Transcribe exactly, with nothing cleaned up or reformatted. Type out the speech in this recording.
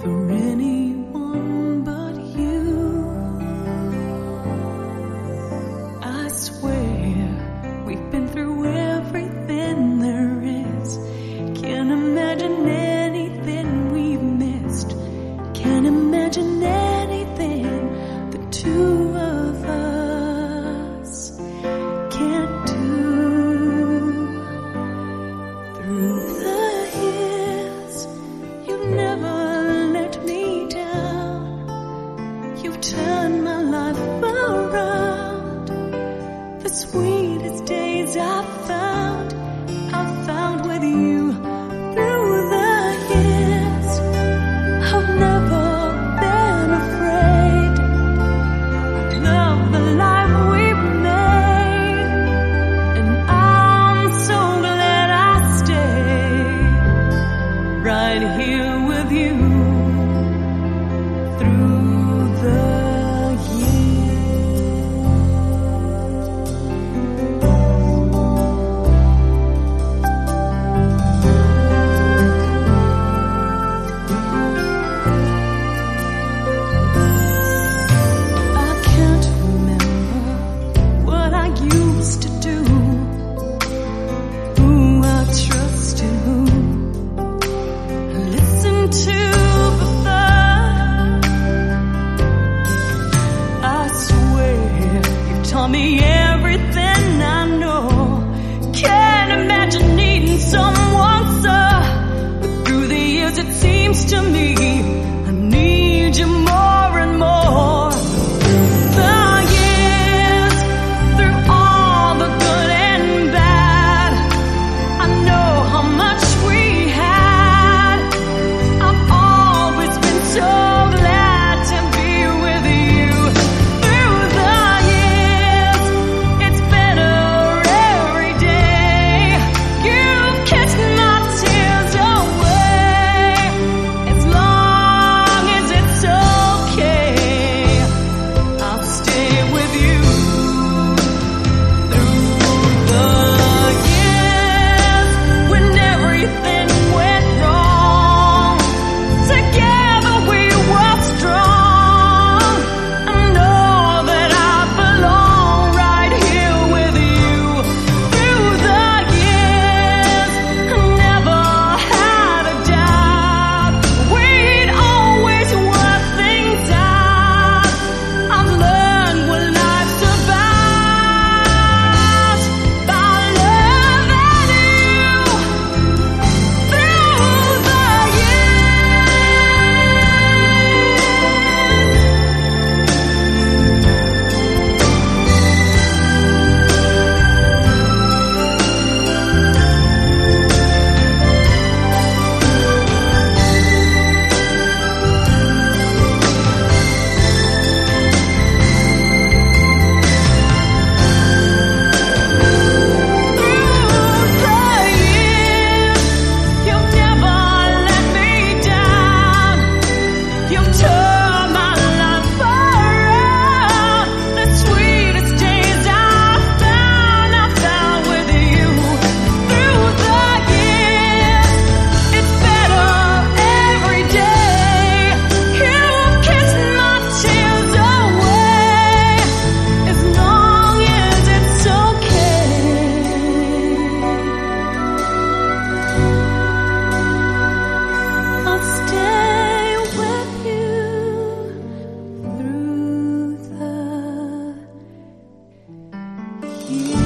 for anyone but you. I swear we've been through everything there is. Can't imagine anything we've missed. Can't imagine anything the two of us can't do. Through the years, you've never let me down. You've turned my life around. The sweetest days I've found, I've found with you. Through the years, I've never been afraid. I love the life we've made, and I'm so glad I stay right here with you. Through the years, I can't remember what I used to do, who I trusted, who I listened to before. I swear you've taught me everything I know. Can't imagine needing someone so, but through the years it seems to me I need you more and more. The years, through all the good and bad, I know how much we had. I've always been so glad to be with you. Through the years, it's better every day. You've kissed my tears away. As long as it's okay, I'll stay with you. Through the years, when everything went wrong, together we were strong. I know that I belong right here with you. Through the years, I never had a doubt we'd always work things out. I've learned what life's about by loving you. Through the You've never let me down. You've turned my life around. The sweetest days I've found, I've found with you. Through the years, it's better every day. You've kissed my tears away. As long as it's okay, I'll stay with you through the years.